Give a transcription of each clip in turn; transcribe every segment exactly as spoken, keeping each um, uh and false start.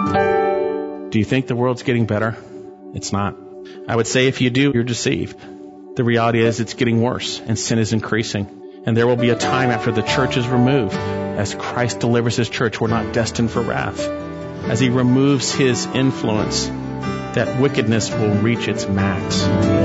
Do you think the world's getting better? It's not. I would say if you do, you're deceived. The reality is it's getting worse and sin is increasing. And there will be a time after the church is removed. As Christ delivers his church, we're not destined for wrath. As he removes his influence, that wickedness will reach its max.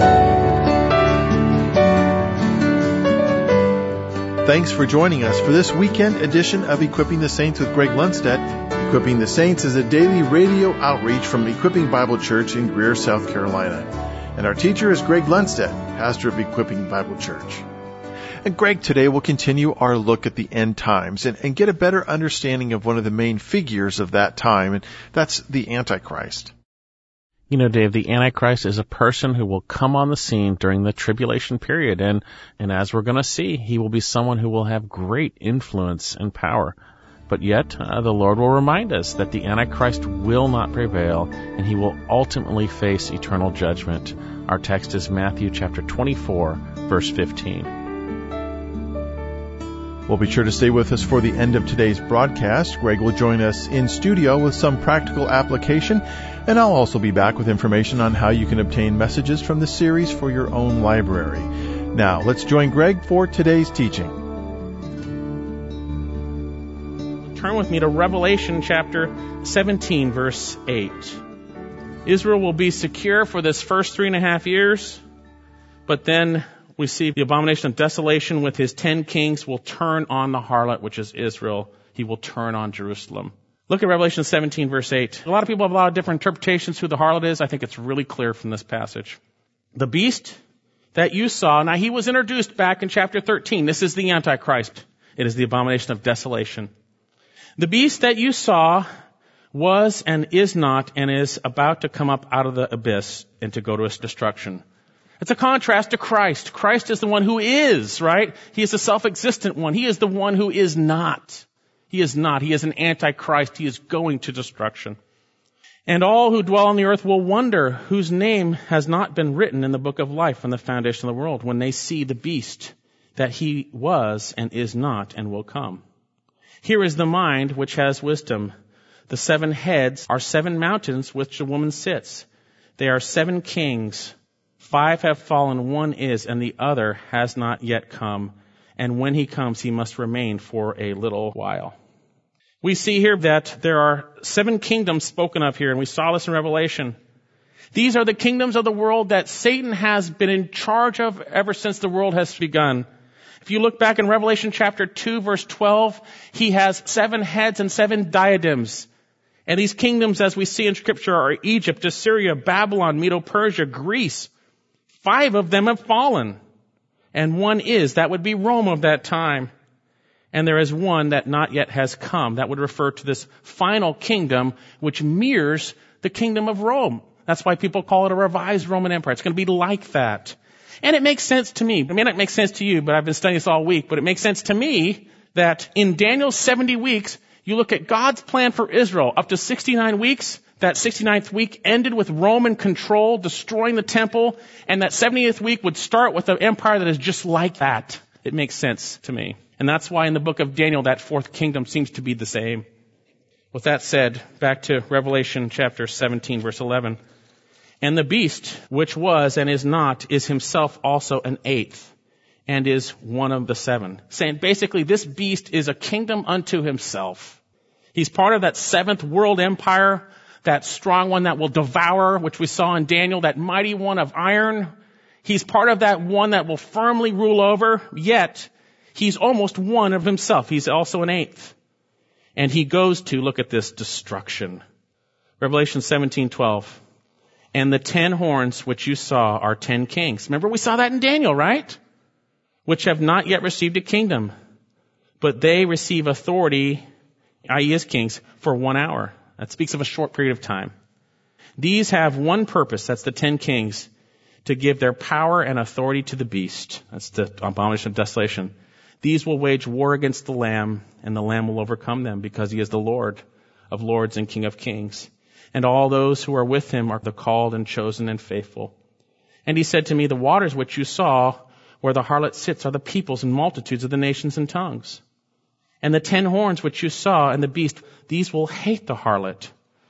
Thanks for joining us for this weekend edition of Equipping the Saints with Greg Lundstedt. Equipping the Saints is a daily radio outreach from Equipping Bible Church in Greer, South Carolina. And our teacher is Greg Lundstedt, pastor of Equipping Bible Church. And Greg, today we'll continue our look at the end times and, and get a better understanding of one of the main figures of that time, and that's the Antichrist. You know, Dave, the Antichrist is a person who will come on the scene during the tribulation period, and, and as we're going to see, he will be someone who will have great influence and power. But yet, uh, the Lord will remind us that the Antichrist will not prevail, and he will ultimately face eternal judgment. Our text is Matthew chapter twenty-four, verse fifteen. Well, be sure to stay with us for the end of today's broadcast. Greg will join us in studio with some practical application, and I'll also be back with information on how you can obtain messages from the series for your own library. Now, let's join Greg for today's teaching. Turn with me to Revelation chapter seventeen, verse eight. Israel will be secure for this first three and a half years, but then we see the abomination of desolation with his ten kings will turn on the harlot, which is Israel. He will turn on Jerusalem. Look at Revelation seventeen, verse eight. A lot of people have a lot of different interpretations who the harlot is. I think it's really clear from this passage. The beast that you saw, now he was introduced back in chapter thirteen. This is the Antichrist. It is the abomination of desolation. The beast that you saw was and is not and is about to come up out of the abyss and to go to its destruction. It's a contrast to Christ. Christ is the one who is, right? He is the self-existent one. He is the one who is not. He is not. He is an antichrist. He is going to destruction. And all who dwell on the earth will wonder whose name has not been written in the book of life from the foundation of the world when they see the beast that he was and is not and will come. Here is the mind which has wisdom. The seven heads are seven mountains which the woman sits. They are seven kings. Five have fallen, one is, and the other has not yet come. And when he comes, he must remain for a little while. We see here that there are seven kingdoms spoken of here, and we saw this in Revelation. These are the kingdoms of the world that Satan has been in charge of ever since the world has begun. If you look back in Revelation chapter two, verse twelve, he has seven heads and seven diadems. And these kingdoms, as we see in Scripture, are Egypt, Assyria, Babylon, Medo-Persia, Greece. Five of them have fallen, and one is. That would be Rome of that time. And there is one that not yet has come. That would refer to this final kingdom, which mirrors the kingdom of Rome. That's why people call it a revised Roman Empire. It's going to be like that. And it makes sense to me. It may not make sense to you, but I've been studying this all week. But it makes sense to me that in Daniel's seventy weeks, you look at God's plan for Israel up to sixty-nine weeks. That sixty-ninth week ended with Roman control, destroying the temple, and that seventieth week would start with an empire that is just like that. It makes sense to me. And that's why in the book of Daniel, that fourth kingdom seems to be the same. With that said, back to Revelation chapter seventeen, verse eleven. And the beast, which was and is not, is himself also an eighth, and is one of the seven. Saying basically this beast is a kingdom unto himself. He's part of that seventh world empire, that strong one that will devour, which we saw in Daniel, that mighty one of iron. He's part of that one that will firmly rule over, yet he's almost one of himself. He's also an eighth. And he goes to, look at this, destruction. Revelation seventeen twelve. And the ten horns which you saw are ten kings. Remember we saw that in Daniel, right? Which have not yet received a kingdom, but they receive authority, that is as kings, for one hour. That speaks of a short period of time. These have one purpose, that's the ten kings, to give their power and authority to the beast. That's the abomination of desolation. These will wage war against the Lamb, and the Lamb will overcome them, because he is the Lord of lords and King of kings. And all those who are with him are the called and chosen and faithful. And he said to me, the waters which you saw where the harlot sits are the peoples and multitudes of the nations and tongues. And the ten horns which you saw and the beast, these will hate the harlot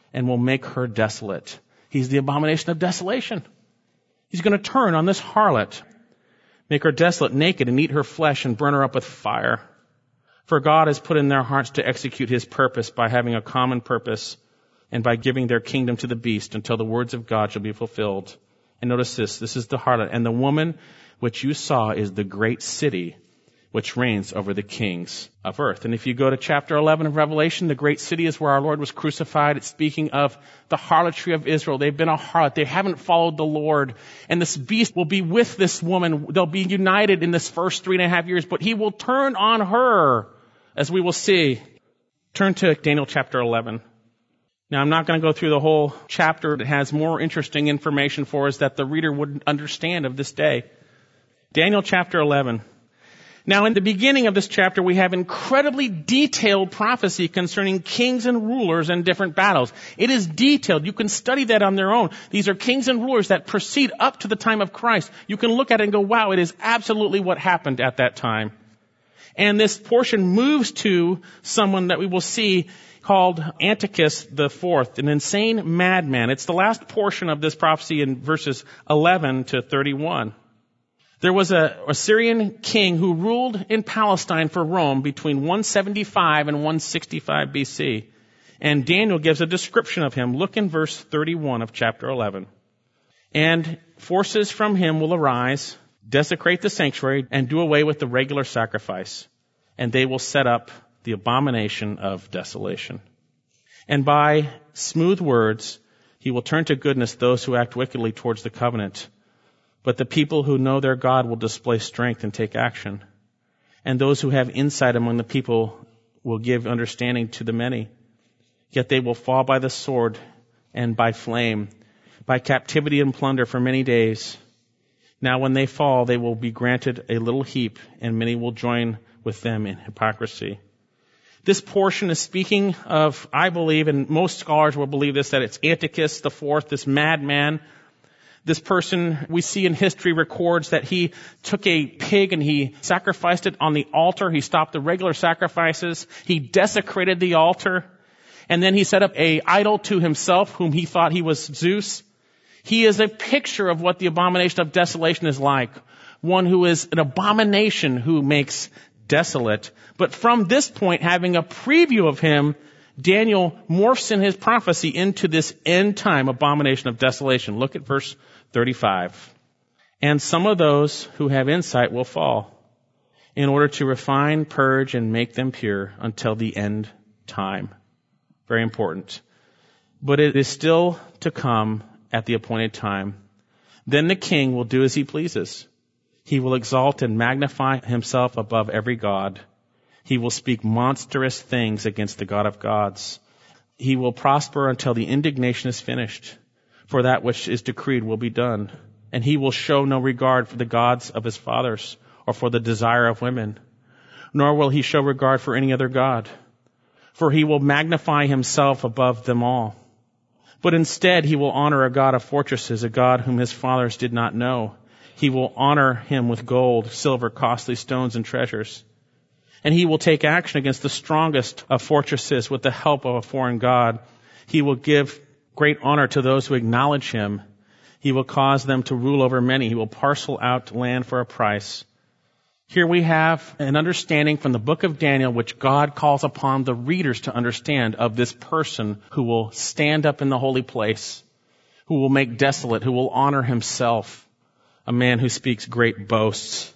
and will make her desolate. He's the abomination of desolation. He's going to turn on this harlot, make her desolate, naked, and eat her flesh and burn her up with fire. For God has put in their hearts to execute his purpose by having a common purpose and by giving their kingdom to the beast until the words of God shall be fulfilled. And notice this, this is the harlot. And the woman which you saw is the great city which reigns over the kings of earth. And if you go to chapter eleven of Revelation, the great city is where our Lord was crucified. It's speaking of the harlotry of Israel. They've been a harlot. They haven't followed the Lord. And this beast will be with this woman. They'll be united in this first three and a half years, but he will turn on her, as we will see. Turn to Daniel chapter eleven. Now, I'm not going to go through the whole chapter. It has more interesting information for us that the reader wouldn't understand of this day. Daniel chapter eleven. Now, in the beginning of this chapter, we have incredibly detailed prophecy concerning kings and rulers and different battles. It is detailed. You can study that on their own. These are kings and rulers that proceed up to the time of Christ. You can look at it and go, wow, it is absolutely what happened at that time. And this portion moves to someone that we will see called Antiochus the Fourth, an insane madman. It's the last portion of this prophecy in verses eleven to thirty-one. There was a Assyrian king who ruled in Palestine for Rome between one seventy-five and one sixty-five B C. And Daniel gives a description of him. Look in verse thirty-one of chapter eleven. And forces from him will arise, desecrate the sanctuary, and do away with the regular sacrifice. And they will set up the abomination of desolation. And by smooth words, he will turn to goodness those who act wickedly towards the covenant. But the people who know their God will display strength and take action. And those who have insight among the people will give understanding to the many. Yet they will fall by the sword and by flame, by captivity and plunder for many days. Now when they fall, they will be granted a little heap, and many will join with them in hypocrisy. This portion is speaking of, I believe, and most scholars will believe this, that it's Antiochus the Fourth, this madman. This person we see in history records that he took a pig and he sacrificed it on the altar. He stopped the regular sacrifices. He desecrated the altar. And then he set up a idol to himself whom he thought he was Zeus. He is a picture of what the abomination of desolation is like. One who is an abomination who makes desolate. But from this point, having a preview of him, Daniel morphs in his prophecy into this end time abomination of desolation. Look at verse thirty-five. And some of those who have insight will fall in order to refine, purge, and make them pure until the end time. Very important. But it is still to come at the appointed time. Then the king will do as he pleases. He will exalt and magnify himself above every god. He will speak monstrous things against the God of gods. He will prosper until the indignation is finished, for that which is decreed will be done. And he will show no regard for the gods of his fathers or for the desire of women, nor will he show regard for any other god, for he will magnify himself above them all. But instead he will honor a God of fortresses, a God whom his fathers did not know. He will honor him with gold, silver, costly stones, and treasures. And he will take action against the strongest of fortresses with the help of a foreign god. He will give great honor to those who acknowledge him. He will cause them to rule over many. He will parcel out land for a price. Here we have an understanding from the book of Daniel, which God calls upon the readers to understand, of this person who will stand up in the holy place, who will make desolate, who will honor himself, a man who speaks great boasts.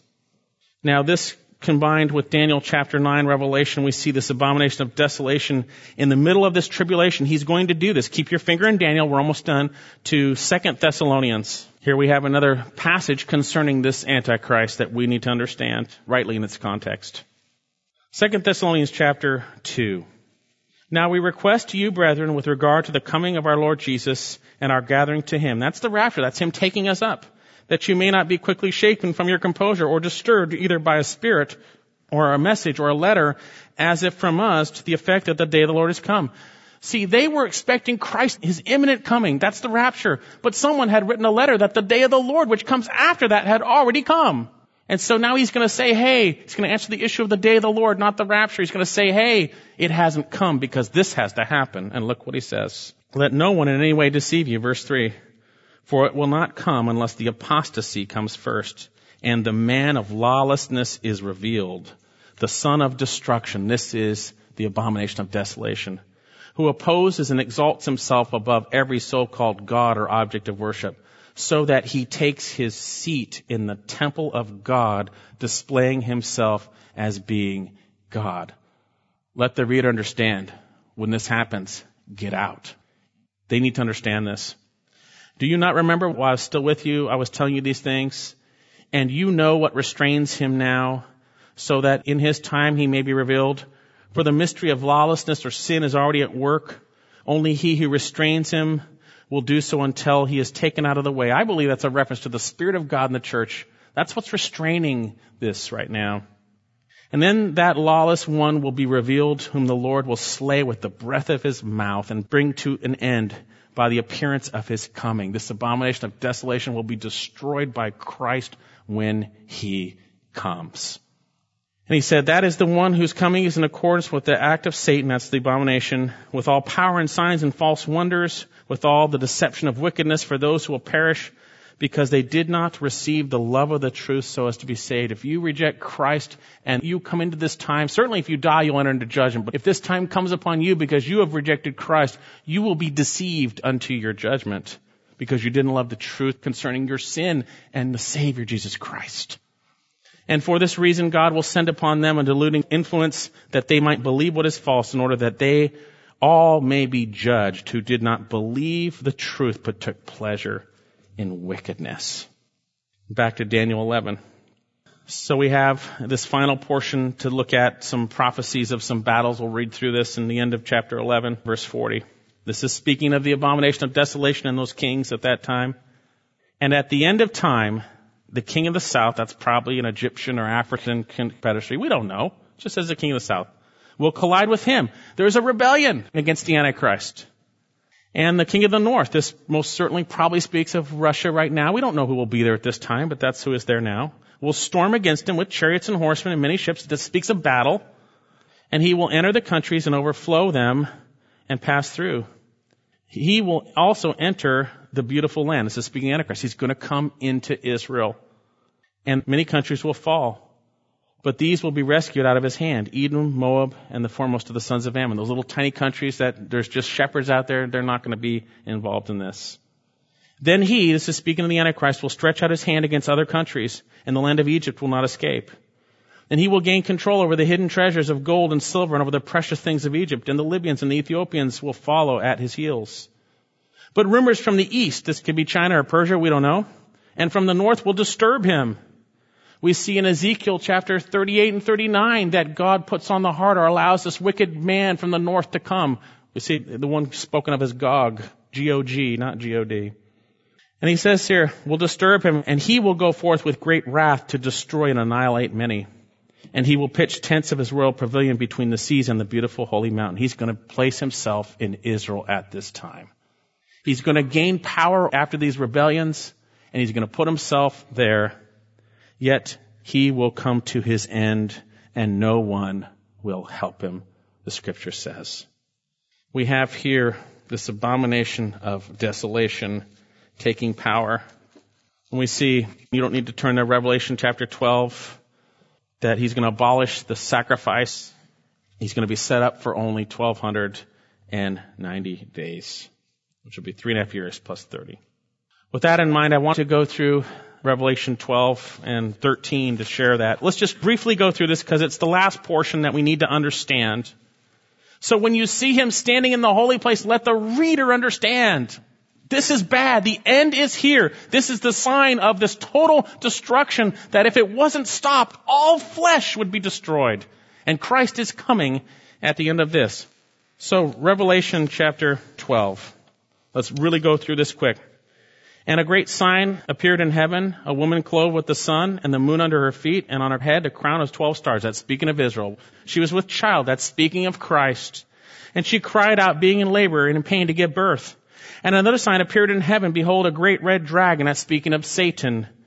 Now this combined with Daniel chapter nine, Revelation, we see this abomination of desolation in the middle of this tribulation. He's going to do this. Keep your finger in Daniel. We're almost done. To Second Thessalonians. Here we have another passage concerning this Antichrist that we need to understand rightly in its context. Second Thessalonians chapter two. Now we request to you, brethren, with regard to the coming of our Lord Jesus and our gathering to him. That's the rapture. That's him taking us up. That you may not be quickly shaken from your composure or disturbed either by a spirit or a message or a letter as if from us, to the effect that the day of the Lord is come. See, they were expecting Christ, his imminent coming. That's the rapture. But someone had written a letter that the day of the Lord, which comes after that, had already come. And so now he's going to say, hey, he's going to answer the issue of the day of the Lord, not the rapture. He's going to say, hey, it hasn't come because this has to happen. And look what he says. Let no one in any way deceive you. Verse three. For it will not come unless the apostasy comes first, and the man of lawlessness is revealed, the son of destruction. This is the abomination of desolation, who opposes and exalts himself above every so-called God or object of worship, so that he takes his seat in the temple of God, displaying himself as being God. Let the reader understand, when this happens, get out. They need to understand this. Do you not remember while I was still with you, I was telling you these things? And you know what restrains him now, so that in his time he may be revealed. For the mystery of lawlessness or sin is already at work. Only he who restrains him will do so until he is taken out of the way. I believe that's a reference to the Spirit of God in the church. That's what's restraining this right now. And then that lawless one will be revealed, whom the Lord will slay with the breath of his mouth and bring to an end by the appearance of his coming. This abomination of desolation will be destroyed by Christ when he comes. And he said, that is the one whose coming is in accordance with the act of Satan, that's the abomination, with all power and signs and false wonders, with all the deception of wickedness for those who will perish, because they did not receive the love of the truth so as to be saved. If you reject Christ and you come into this time, certainly if you die, you'll enter into judgment. But if this time comes upon you because you have rejected Christ, you will be deceived unto your judgment because you didn't love the truth concerning your sin and the Savior, Jesus Christ. And for this reason, God will send upon them a deluding influence that they might believe what is false, in order that they all may be judged who did not believe the truth but took pleasure in wickedness. Back to Daniel eleven. So we have this final portion to look at, some prophecies of some battles. We'll read through this in the end of chapter eleven, verse forty. This is speaking of the abomination of desolation and those kings at that time. And at the end of time, the king of the south, that's probably an Egyptian or African confederacy, we don't know, it just says the king of the south, will collide with him. There's a rebellion against the Antichrist. And the king of the north, this most certainly probably speaks of Russia right now. We don't know who will be there at this time, but that's who is there now. Will storm against him with chariots and horsemen and many ships. This speaks of battle. And he will enter the countries and overflow them and pass through. He will also enter the beautiful land. This is speaking of Antichrist. He's going to come into Israel. And many countries will fall. But these will be rescued out of his hand. Edom, Moab, and the foremost of the sons of Ammon. Those little tiny countries that there's just shepherds out there, they're not going to be involved in this. Then he, this is speaking of the Antichrist, will stretch out his hand against other countries, and the land of Egypt will not escape. And he will gain control over the hidden treasures of gold and silver and over the precious things of Egypt, and the Libyans and the Ethiopians will follow at his heels. But rumors from the east, this could be China or Persia, we don't know, and from the north will disturb him. We see in Ezekiel chapter thirty-eight and thirty-nine that God puts on the heart or allows this wicked man from the north to come. We see the one spoken of as Gog, G O G, not G O D. And he says here, will disturb him, and he will go forth with great wrath to destroy and annihilate many. And he will pitch tents of his royal pavilion between the seas and the beautiful holy mountain. He's going to place himself in Israel at this time. He's going to gain power after these rebellions, and he's going to put himself there. Yet he will come to his end, and no one will help him, the scripture says. We have here this abomination of desolation taking power. And we see, you don't need to turn to Revelation chapter twelve, that he's going to abolish the sacrifice. He's going to be set up for only twelve ninety days, which will be three and a half years plus thirty. With that in mind, I want to go through Revelation twelve and thirteen to share that. Let's just briefly go through this because it's the last portion that we need to understand. So when you see him standing in the holy place, let the reader understand. This is bad. The end is here. This is the sign of this total destruction that if it wasn't stopped, all flesh would be destroyed. And Christ is coming at the end of this. So Revelation chapter twelve. Let's really go through this quick. And a great sign appeared in heaven, a woman clothed with the sun and the moon under her feet, and on her head a crown of twelve stars. That's speaking of Israel. She was with child. That's speaking of Christ. And she cried out, being in labor and in pain to give birth. And another sign appeared in heaven. Behold, a great red dragon. That's speaking of Satan,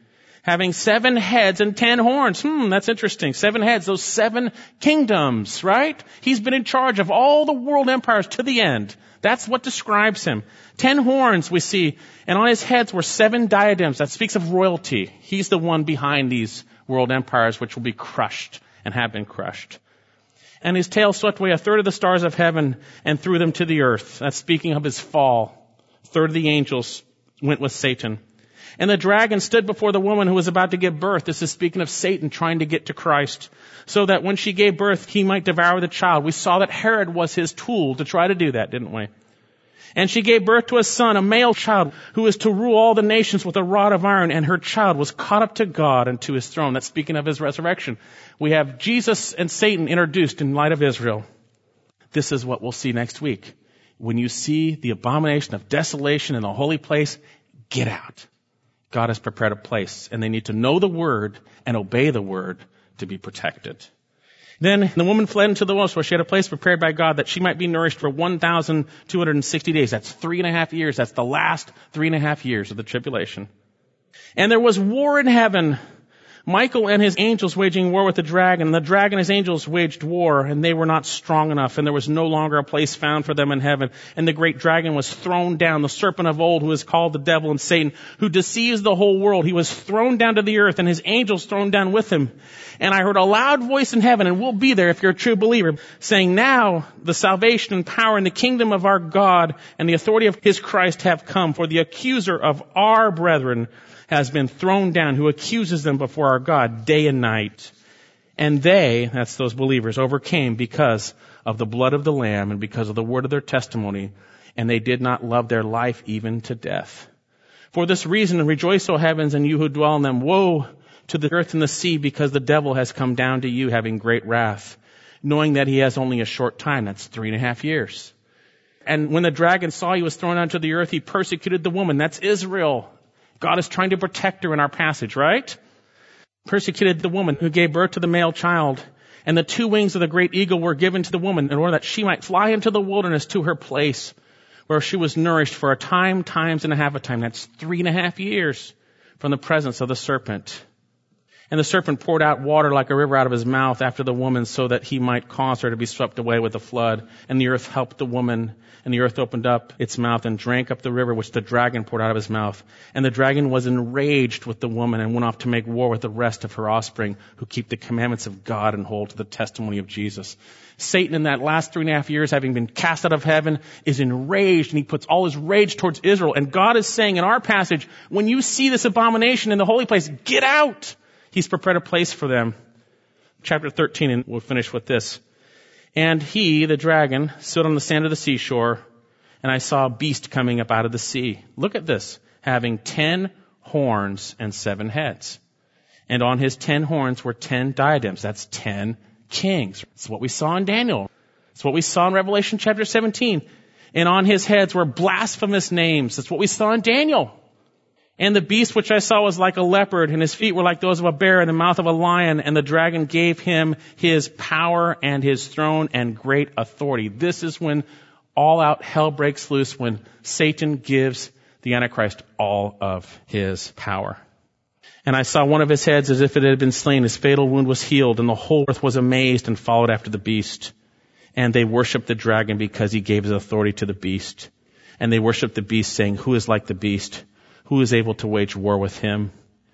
having seven heads and ten horns. Hmm, that's interesting. Seven heads, those seven kingdoms, right? He's been in charge of all the world empires to the end. That's what describes him. Ten horns we see, and on his heads were seven diadems. That speaks of royalty. He's the one behind these world empires which will be crushed and have been crushed. And his tail swept away a third of the stars of heaven and threw them to the earth. That's speaking of his fall. A third of the angels went with Satan. And the dragon stood before the woman who was about to give birth. This is speaking of Satan trying to get to Christ, so that when she gave birth, he might devour the child. We saw that Herod was his tool to try to do that, didn't we? And she gave birth to a son, a male child, who is to rule all the nations with a rod of iron, and her child was caught up to God and to his throne. That's speaking of his resurrection. We have Jesus and Satan introduced in light of Israel. This is what we'll see next week. When you see the abomination of desolation in the holy place, get out. God has prepared a place, and they need to know the word and obey the word to be protected. Then the woman fled into the wilderness where she had a place prepared by God that she might be nourished for one thousand two hundred sixty days. That's three and a half years. That's the last three and a half years of the tribulation. And there was war in heaven. Michael and his angels waging war with the dragon. The dragon and his angels waged war, and they were not strong enough, and there was no longer a place found for them in heaven. And the great dragon was thrown down, the serpent of old, who is called the devil and Satan, who deceives the whole world. He was thrown down to the earth, and his angels thrown down with him. And I heard a loud voice in heaven, and we'll be there if you're a true believer, saying, now the salvation and power and the kingdom of our God and the authority of his Christ have come, for the accuser of our brethren has been thrown down, who accuses them before our God day and night. And they, that's those believers, overcame because of the blood of the Lamb and because of the word of their testimony, and they did not love their life even to death. For this reason, rejoice, O heavens, and you who dwell in them. Woe to the earth and the sea, because the devil has come down to you having great wrath, knowing that he has only a short time. That's three and a half years. And when the dragon saw he was thrown down to the earth, he persecuted the woman. That's Israel. God is trying to protect her in our passage, right? Persecuted the woman who gave birth to the male child. And the two wings of the great eagle were given to the woman in order that she might fly into the wilderness to her place, where she was nourished for a time, times and a half a time. That's three and a half years from the presence of the serpent. And the serpent poured out water like a river out of his mouth after the woman, so that he might cause her to be swept away with the flood. And the earth helped the woman, and the earth opened up its mouth and drank up the river which the dragon poured out of his mouth. And the dragon was enraged with the woman and went off to make war with the rest of her offspring, who keep the commandments of God and hold to the testimony of Jesus. Satan, in that last three and a half years, having been cast out of heaven, is enraged, and he puts all his rage towards Israel. And God is saying in our passage, when you see this abomination in the holy place, get out! He's prepared a place for them. Chapter thirteen, and we'll finish with this. And he, the dragon, stood on the sand of the seashore, and I saw a beast coming up out of the sea. Look at this, having ten horns and seven heads. And on his ten horns were ten diadems. That's ten kings. It's what we saw in Daniel. It's what we saw in Revelation chapter seventeen. And on his heads were blasphemous names. That's what we saw in Daniel. And the beast which I saw was like a leopard, and his feet were like those of a bear, and the mouth of a lion. And the dragon gave him his power and his throne and great authority. This is when all out hell breaks loose, when Satan gives the Antichrist all of his power. And I saw one of his heads as if it had been slain. His fatal wound was healed, and the whole earth was amazed and followed after the beast. And they worshipped the dragon because he gave his authority to the beast. And they worshipped the beast, saying, who is like the beast? Who is able to wage war with him?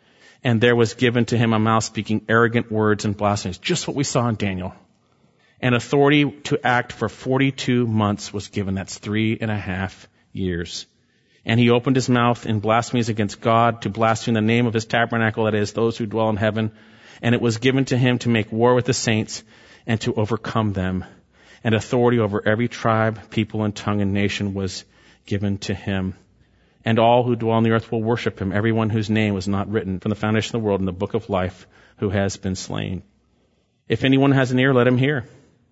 And there was given to him a mouth speaking arrogant words and blasphemies. Just what we saw in Daniel. And authority to act for forty-two months was given. That's three and a half years. And he opened his mouth in blasphemies against God, to blaspheme the name of his tabernacle, that is, those who dwell in heaven. And it was given to him to make war with the saints and to overcome them. And authority over every tribe, people, and tongue and nation was given to him. And all who dwell on the earth will worship him, everyone whose name was not written from the foundation of the world in the book of life, who has been slain. If anyone has an ear, let him hear.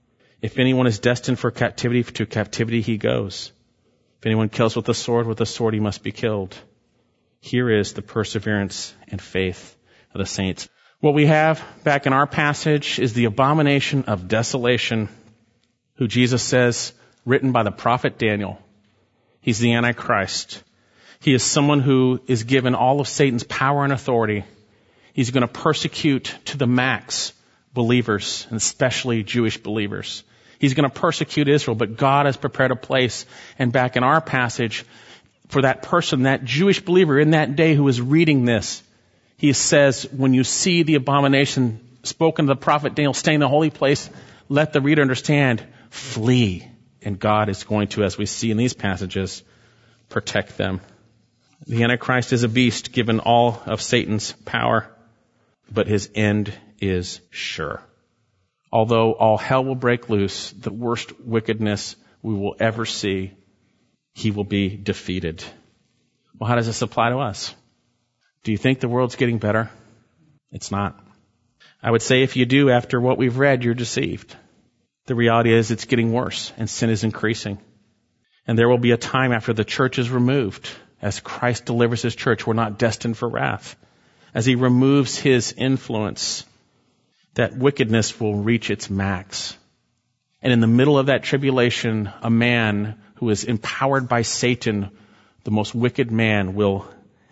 If anyone is destined for captivity, to captivity he goes. If anyone kills with the sword, with the sword he must be killed. Here is the perseverance and faith of the saints. What we have back in our passage is the abomination of desolation, who Jesus says, written by the prophet Daniel. He's the Antichrist. He is someone who is given all of Satan's power and authority. He's going to persecute to the max believers, and especially Jewish believers. He's going to persecute Israel, but God has prepared a place. And back in our passage, for that person, that Jewish believer in that day who is reading this, he says, when you see the abomination spoken to the prophet Daniel staying in the holy place, let the reader understand, flee. And God is going to, as we see in these passages, protect them. The Antichrist is a beast given all of Satan's power, but his end is sure. Although all hell will break loose, the worst wickedness we will ever see, he will be defeated. Well, how does this apply to us? Do you think the world's getting better? It's not. I would say if you do, after what we've read, you're deceived. The reality is it's getting worse and sin is increasing. And there will be a time after the church is removed. As Christ delivers his church, we're not destined for wrath. As he removes his influence, that wickedness will reach its max. And in the middle of that tribulation, a man who is empowered by Satan, the most wicked man, will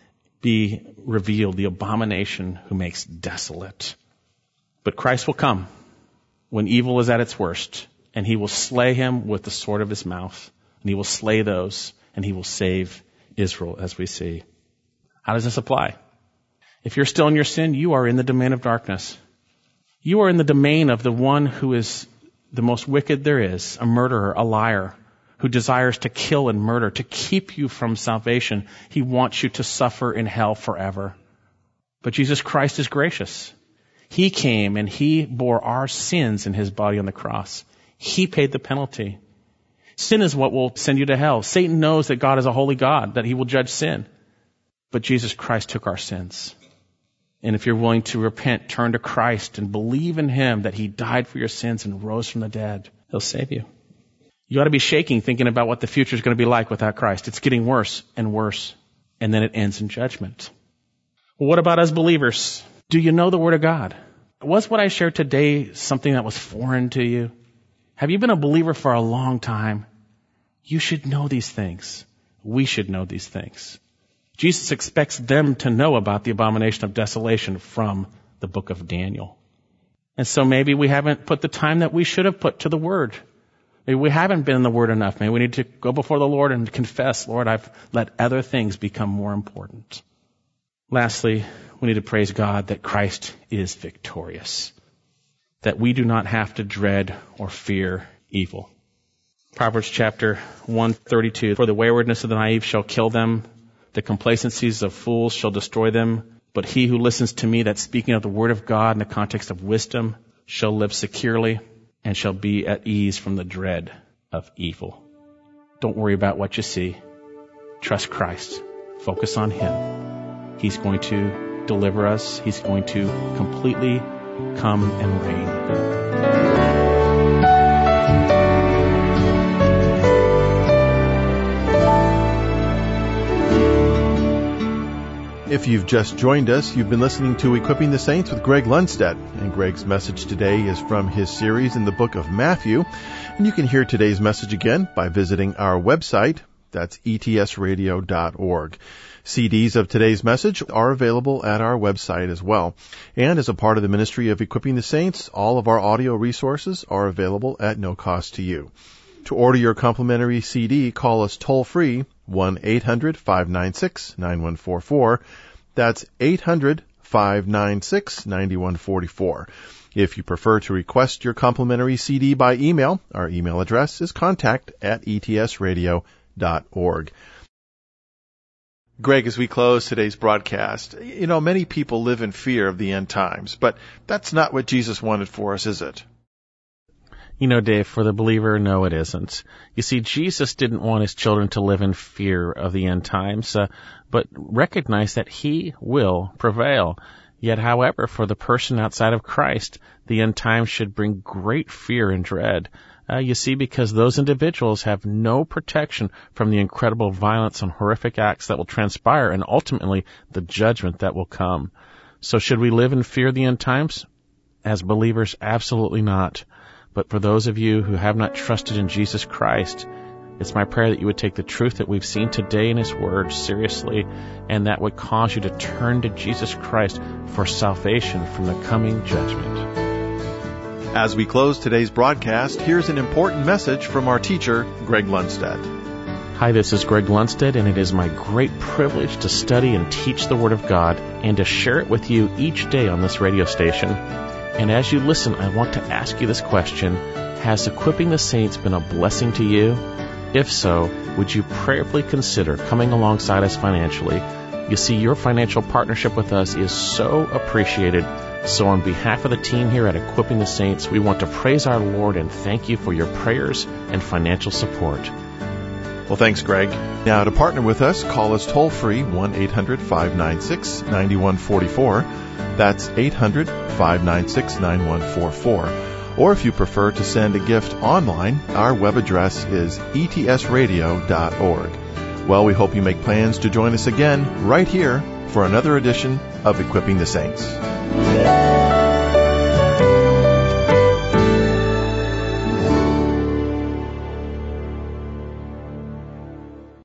be revealed, the abomination who makes desolate. But Christ will come when evil is at its worst, and he will slay him with the sword of his mouth, and he will slay those, and he will save Israel, as we see. How does this apply? If you're still in your sin, you are in the domain of darkness. You are in the domain of the one who is the most wicked there is, a murderer, a liar, who desires to kill and murder, to keep you from salvation. He wants you to suffer in hell forever. But Jesus Christ is gracious. He came and he bore our sins in his body on the cross. He paid the penalty. Sin is what will send you to hell. Satan knows that God is a holy God, that he will judge sin. But Jesus Christ took our sins. And if you're willing to repent, turn to Christ and believe in him that he died for your sins and rose from the dead, he'll save you. You ought to be shaking thinking about what the future is going to be like without Christ. It's getting worse and worse. And then it ends in judgment. Well, what about us believers? Do you know the Word of God? Was what I shared today something that was foreign to you? Have you been a believer for a long time? You should know these things. We should know these things. Jesus expects them to know about the abomination of desolation from the book of Daniel. And so maybe we haven't put the time that we should have put to the Word. Maybe we haven't been in the Word enough. Maybe we need to go before the Lord and confess, Lord, I've let other things become more important. Lastly, we need to praise God that Christ is victorious, that we do not have to dread or fear evil. Proverbs chapter one thirty-two, for the waywardness of the naive shall kill them, the complacencies of fools shall destroy them, but he who listens to me, that's speaking of the Word of God in the context of wisdom, shall live securely and shall be at ease from the dread of evil. Don't worry about what you see. Trust Christ. Focus on him. He's going to deliver us. He's going to completely come and reign. If you've just joined us, you've been listening to Equipping the Saints with Greg Lundstedt. And Greg's message today is from his series in the book of Matthew. And you can hear today's message again by visiting our website. That's E T S radio dot org. C Ds of today's message are available at our website as well. And as a part of the ministry of Equipping the Saints, all of our audio resources are available at no cost to you. To order your complimentary C D, call us toll-free, one eight hundred five nine six nine one four four. That's eight hundred five nine six nine one four four. If you prefer to request your complimentary C D by email, our email address is contact at E T S radio dot org. Greg, as we close today's broadcast, you know, many people live in fear of the end times, but that's not what Jesus wanted for us, is it? You know, Dave, for the believer, no, it isn't. You see, Jesus didn't want his children to live in fear of the end times, uh, but recognize that he will prevail. Yet, however, for the person outside of Christ, the end times should bring great fear and dread. Uh, you see, because those individuals have no protection from the incredible violence and horrific acts that will transpire and ultimately the judgment that will come. So should we live in fear of the end times? As believers, absolutely not. But for those of you who have not trusted in Jesus Christ, It's my prayer that you would take the truth that we've seen today in His Word seriously, and that would cause you to turn to Jesus Christ for salvation from the coming judgment. As we close today's broadcast, here's an important message from our teacher, Greg Lundstedt. Hi, this is Greg Lundstedt, and it is my great privilege to study and teach the Word of God and to share it with you each day on this radio station. And as you listen, I want to ask you this question: has Equipping the Saints been a blessing to you? If so, would you prayerfully consider coming alongside us financially? You see, your financial partnership with us is so appreciated. So on behalf of the team here at Equipping the Saints, we want to praise our Lord and thank you for your prayers and financial support. Well, thanks, Greg. Now, to partner with us, call us toll-free, one eight hundred five nine six nine one four four. That's eight hundred five nine six nine one four four. Or if you prefer to send a gift online, our web address is e t s radio dot org. Well, we hope you make plans to join us again right here for another edition of Equipping the Saints.